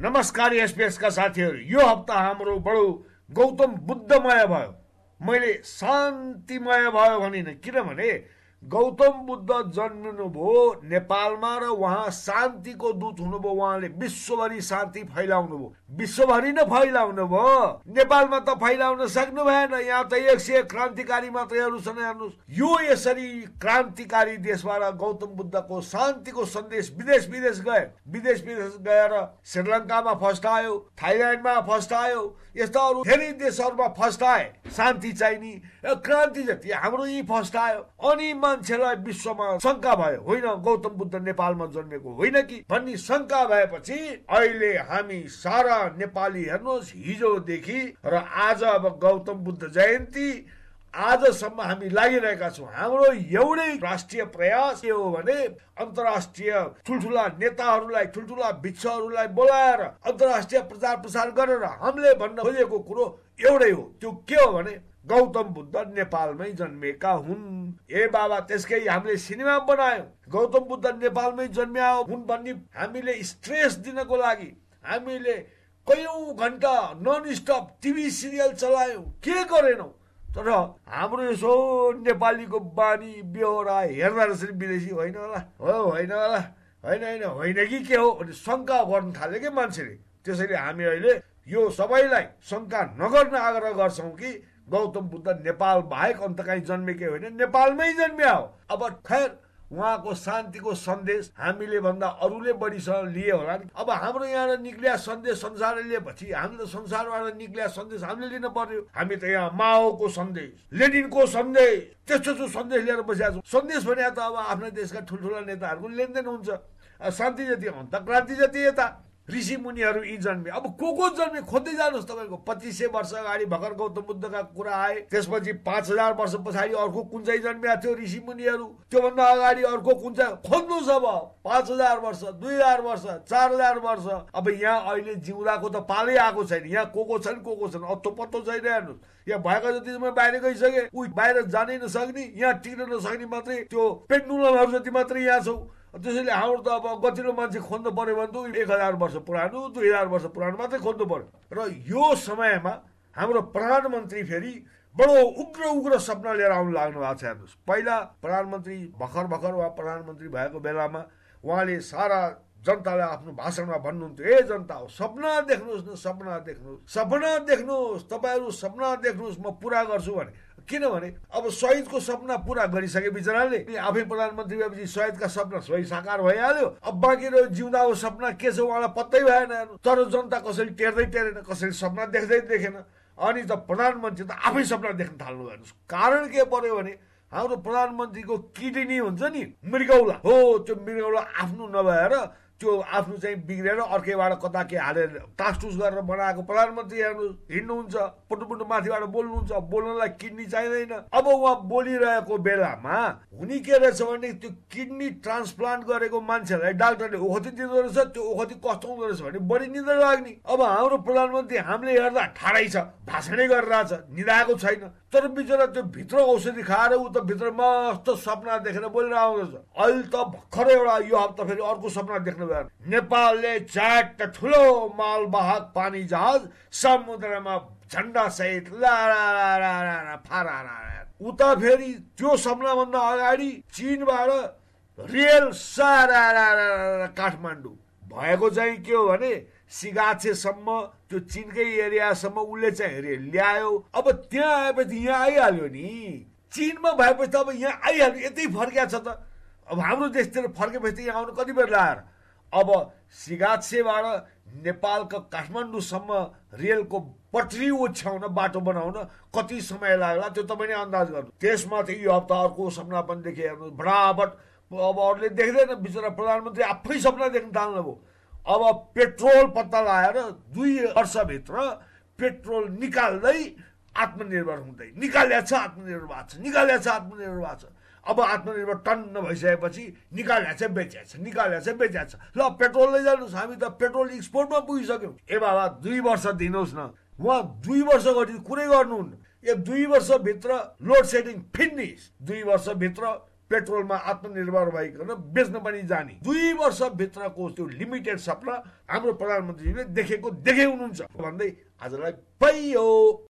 नमस्कार एसपीएसका साथीहरू, यो हप्ता हाम्रो बडो गौतम बुद्धमय भयो। मैले शान्तिमय भयो भनिन, किनभने गौतम बुद्ध जन्मिनुभयो नेपालमा र उहाँ शान्तिको दूत हुनुभयो। उहाँले विश्वभरि शान्ति फैलाउनु भयो, विश्वभरि नै फैलाउनु भयो। नेपालमा त फैलाउन सक्नु भएन, यहाँ त 100 क्रान्तिकारी मात्रैहरू छन्। हेर्नुहोस्, यो यसरी क्रान्तिकारी देशबाट गौतम बुद्धको शान्तिको सन्देश विदेश विदेश गएर श्रीलङ्कामा फर्स्ट आयो, थाइल्यान्डमा फर्स्ट आयो, यस्ता अरू धेरै देशहरूमा फर्स्ट आए। शान्ति चाहिने क्रान्ति जति हाम्रो यी फर्स्ट आयो। अनि मान्छेलाई विश्वमा शंका भयो, होइन गौतम बुद्ध नेपालमा जन्मेको होइन कि भन्ने शंका भएपछि अहिले हामी सारा नेपाली हेर्नुहोस्, हिजोदेखि र आज अब गौतम बुद्ध जयन्ती आजसम्म हामी लागिरहेका छौँ। हाम्रो एउटै राष्ट्रिय प्रयास के हो भने अन्तर्राष्ट्रिय ठुल्ठुला नेताहरूलाई, ठुल्ठुला भिक्षहरूलाई बोलाएर अन्तर्राष्ट्रिय प्रचार प्रसार गरेर हामीले भन्न खोजेको कुरो एउटै हो। त्यो के हो भने गौतम बुद्ध नेपालमै जन्मेका हुन्। ए बाबा, त्यसकै हामीले सिनेमा बनायौं, गौतम बुद्ध नेपालमै जन्मिया हुन् भन्ने हामीले स्ट्रेस दिनको लागि हामीले कयौं घण्टा नन स्टप टिभी सिरियल चलायौं, के गरेनौं। तर हाम्रो यसो नेपालीको बानी बेहोरा हेर्दा रहेछ विदेशी होइन होला, होइन कि के हो भने शंका गर्न थाले कि मान्छेले। त्यसैले हामी अहिले यो सबैलाई शंका नगर्न आग्रह गर्छौं कि गौतम बुद्ध नेपाल बाहेक अन्त कहीँ जन्मेकै होइन, नेपालमै जन्मिया हो। अब खैर, उहाँको शान्तिको सन्देश हामीले भन्दा अरूले बढीसँग लिए होला नि। अब हाम्रो यहाँ निक्लिया सन्देश संसारले लिएपछि हामी त संसारबाट निक्लिया सन्देश हामीले लिन पर्यो। हामी त यहाँ माओको सन्देश, लेनिनको सन्देश, त्यस्तो सन्देश लिएर बसिरहेको छौँ। सन्देश भने त अब आफ्नै देशका ठुल्ठुला नेताहरूको लेनदेन हुन्छ। शान्ति जति अन्त क्रान्ति जति यता ऋषि मुनिहरू यी जन्मे। अब को जन्मे खोज्दै जानुहोस्। तपाईँको 2500 वर्ष अगाडि भर्खर गौतम बुद्धका कुरा आए, त्यसपछि 5000 वर्ष पछाडि अर्को कुन चाहिँ जन्मिया थियो ऋषि मुनिहरू, त्योभन्दा अगाडि अर्को कुन चाहिँ खोज्नुहोस्। अब 5000 वर्ष, 2000 वर्ष, 4000 वर्ष। अब यहाँ अहिले जिउँदाको त पालै आएको छैन। यहाँ को छन् अत्तो पत्तो छैन। हेर्नुहोस्, यहाँ भएका जति बाहिर गइसके, बाहिर जानै नसक्ने, यहाँ टिक्न नसक्ने मात्रै त्यो पेन्डुलमहरू जति मात्रै यहाँ छौँ। त्यसैले हाम्रो त अब गतिलो मान्छे खोज्नु पर्यो भने त 1000 वर्ष पुरानो, 2000 वर्ष पुरानो मात्रै खोज्नु पर्यो। र यो समयमा हाम्रो प्रधानमन्त्री फेरि बडो उग्र सपना लिएर आउनु लाग्नु भएको छ। हेर्नुहोस्, पहिला प्रधानमन्त्री भर्खर उहाँ प्रधानमन्त्री भएको बेलामा उहाँले सारा जनतालाई आफ्नो भाषणमा भन्नुहुन्थ्यो, ए जनता हो, सपना देख्नुहोस् न, सपना देख्नुहोस्, तपाईँहरू सपना देख्नुहोस्, म पुरा गर्छु भने। किनभने अब शहीदको सपना पुरा गरिसके बिचराले, आफै प्रधानमन्त्री भएपछि शहीदका सपना सबै साकार भइहाल्यो। अब बाँकी रह्यो जिउँदाको सपना के छ उहाँलाई पत्तै भएन। तर जनता कसैले टेर्दैन, कसैले सपना देखेन। अनि त प्रधानमन्त्री त आफै सपना देख्न थाल्नु। हेर्नुहोस्, कारण के पर्यो भने हाम्रो प्रधानमन्त्रीको किडनी हुन्छ नि, मृगौला हो, त्यो मृगौला आफ्नो नभएर त्यो आफ्नो चाहिँ बिग्रेर अर्कैबाट कता के हालेर टासटुस गरेर बनाएको प्रधानमन्त्री हेर्नुहोस्, हिँड्नुहुन्छ, पुटुपुटु माथिबाट बोल्नुहुन्छ। बोल्नलाई किडनी चाहिँदैन। अब उहाँ बोलिरहेको बेलामा हुने के रहेछ भने त्यो किडनी ट्रान्सप्लान्ट गरेको मान्छेलाई डाक्टरले ओखती दिँदो रहेछ। त्यो ओखती कस्तो हुँदो रहेछ भने बढी निद्रा लाग्ने। अब हाम्रो प्रधानमन्त्री हामीले हेर्दा ठाडै छ, भाषणै गरिरहेछ, निदाएको छैन। तर बिचरा त्यो भित्र औषधि खाएर ऊ त भित्र मस्त सपना देखेर बोलिरहेको रहेछ। अहिले त भर्खर एउटा यो हप्ता फेरि अर्को सपना देख्नु भयो। नेपालले च्याट ठुलो मालवाहक पानी जहाज समुद्रमा झण्डा सहित उता फेरि त्यो सपनाभन्दा अगाडि चीनबाट रेल काठमाडौँ भएको चाहिँ के हो भने सिगाछेसम्म त्यो चीनकै एरियासम्म उसले चाहिँ रेल ल्यायो। अब त्यहाँ आएपछि यहाँ आइहाल्यो नि, चीनमा भएपछि त अब यहाँ आइहाल्यो। यतै फर्किया छ त। अब हाम्रो देशतिर फर्केपछि यहाँ आउनु कति बेर लगाएर। अब सिगाछेबाट नेपालको काठमाडौँसम्म रेलको पटरी ओछ्याउन, बाटो बनाउन कति समय लाग्ला त्यो तपाईँले अन्दाज गर्नु। त्यसमाथि यो हप्ता अर्को सपना पनि देखे। हेर्नु, बराबर अब अरूले देख्दैन, बिचरा प्रधानमन्त्री आफै सपना देख्न थाल्नुभयो। अब पेट्रोल पत्ता लगाएर 2 वर्षभित्र पेट्रोल निकाल्दै आत्मनिर्भर हुँदै निकालेको छ, आत्मनिर्भर भएको छ। अब आत्मनिर्भर टन्न भइसकेपछि निकालेको छ, बेचेको छ। ल पेट्रोल लैजानुहोस्, हामी त पेट्रोल एक्सपोर्टमा पुगिसक्यौँ। ए बाबा 2 वर्ष दिनुहोस् न। उहाँ 2 वर्ष गरी कुरै गर्नुहुन्न। यो 2 वर्षभित्र लोड सेडिङ फिनिस, 2 वर्षभित्र पेट्रोलमा आत्मनिर्भर भइकन बेच्न पनि जाने 2 वर्षभित्रको त्यो लिमिटेड सपना हाम्रो प्रधानमन्त्रीले देखेको देखे हुनुहुन्छ भन्दै आजलाई पाइयो।